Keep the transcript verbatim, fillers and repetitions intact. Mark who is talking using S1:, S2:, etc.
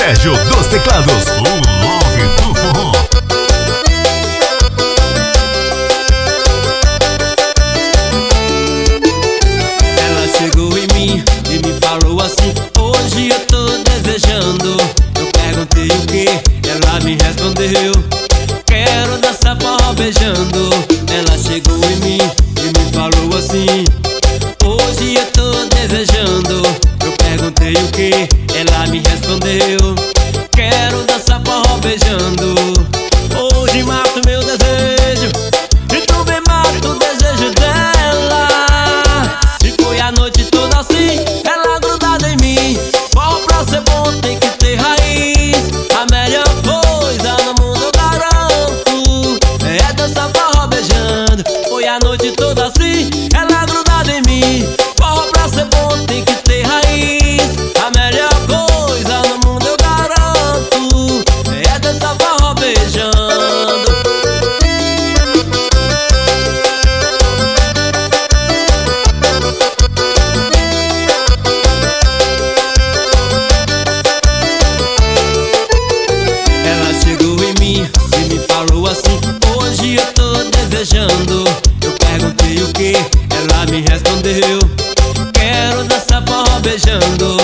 S1: Sérgio dos teclados, o Love do Forró.
S2: Ela chegou em mim e me falou assim: hoje eu tô desejando. Eu perguntei o que, ela me respondeu: quero dançar forró beijando. Ela chegou em mim e me falou assim: hoje eu tô desejando. Eu perguntei o que, ela me respondeu: quero dançar forró beijando. Hoje mato meu desejo e também mato o desejo dela. E foi a noite toda assim, ela grudada em mim. Forró pra ser bom tem que ter raiz. A melhor coisa no mundo eu garanto é dançar forró beijando. Foi a noite toda assim, ela grudada em mim. Forró pra ser bom tem que ter raiz. A melhor coisa no mundo eu garanto é dançar forró beijando. Ela chegou em mim e me falou assim: hoje eu tô desejando. Eu perguntei o que, ela me respondeu: quero dançar forró beijando.